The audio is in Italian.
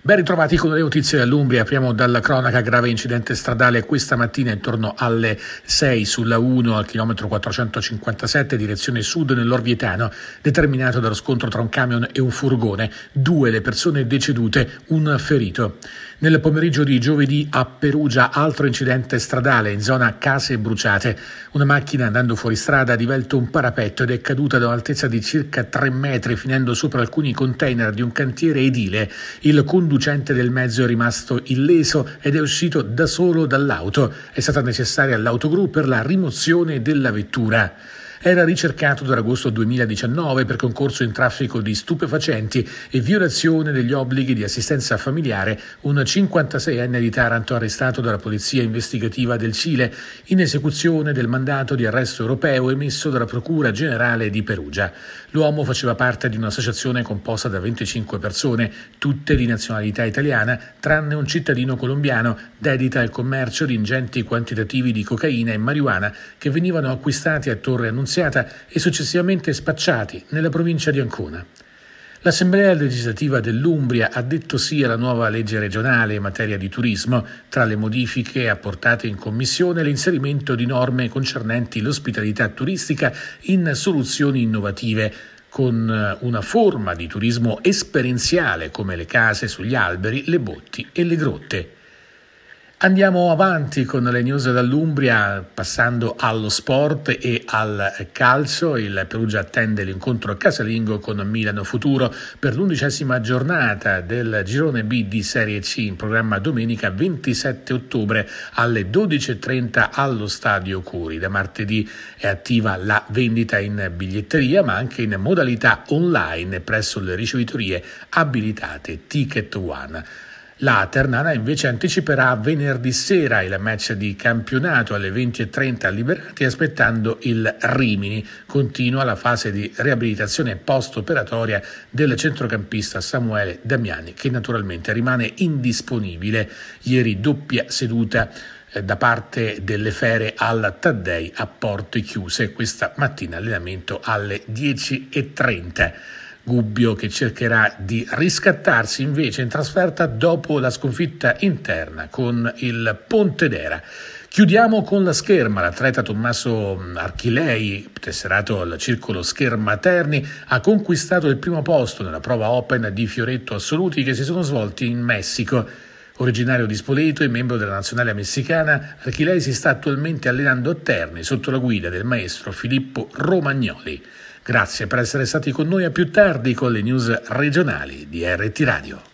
Ben ritrovati con le notizie dall'Umbria. Apriamo dalla cronaca. Grave incidente stradale questa mattina intorno alle 6 sulla 1 al chilometro 457 direzione sud nell'Orvietano, determinato dallo scontro tra un camion e un furgone. 2 le persone decedute, un ferito. Nel pomeriggio di giovedì a Perugia altro incidente stradale in zona Case Bruciate. Una macchina andando fuori strada ha divelto un parapetto ed è caduta da un'altezza di circa 3 metri finendo sopra alcuni container di un cantiere edile. Il conducente del mezzo è rimasto illeso ed è uscito da solo dall'auto. È stata necessaria l'autogru per la rimozione della vettura. Era ricercato dall'agosto 2019 per concorso in traffico di stupefacenti e violazione degli obblighi di assistenza familiare un 56enne di Taranto arrestato dalla polizia investigativa del Cile in esecuzione del mandato di arresto europeo emesso dalla Procura Generale di Perugia. L'uomo faceva parte di un'associazione composta da 25 persone, tutte di nazionalità italiana, tranne un cittadino colombiano, dedita al commercio di ingenti quantitativi di cocaina e marijuana che venivano acquistati a Torre Annunziata e successivamente spacciati nella provincia di Ancona. L'Assemblea legislativa dell'Umbria ha detto sì alla nuova legge regionale in materia di turismo. Tra le modifiche apportate in commissione l'inserimento di norme concernenti l'ospitalità turistica in soluzioni innovative, con una forma di turismo esperienziale come le case sugli alberi, le botti e le grotte. Andiamo avanti con le news dall'Umbria, passando allo sport e al calcio. Il Perugia attende l'incontro casalingo con Milano Futuro per l'11ª giornata del girone B di Serie C, in programma domenica 27 ottobre alle 12.30 allo Stadio Curi. Da martedì è attiva la vendita in biglietteria, ma anche in modalità online presso le ricevitorie abilitate Ticket One. La Ternana invece anticiperà venerdì sera il match di campionato alle 20.30 a Liberati, aspettando il Rimini. Continua la fase di riabilitazione post-operatoria del centrocampista Samuele Damiani, che naturalmente rimane indisponibile. Ieri doppia seduta da parte delle Fere al Taddei a porte chiuse. Questa mattina allenamento alle 10.30. Gubbio che cercherà di riscattarsi invece in trasferta dopo la sconfitta interna con il Pontedera. Chiudiamo con la scherma. L'atleta Tommaso Archilei, tesserato al Circolo Scherma Terni, ha conquistato il primo posto nella prova Open di fioretto assoluti che si sono svolti in Messico. Originario di Spoleto e membro della nazionale messicana, Archilei si sta attualmente allenando a Terni sotto la guida del maestro Filippo Romagnoli. Grazie per essere stati con noi. A più tardi con le news regionali di RT Radio.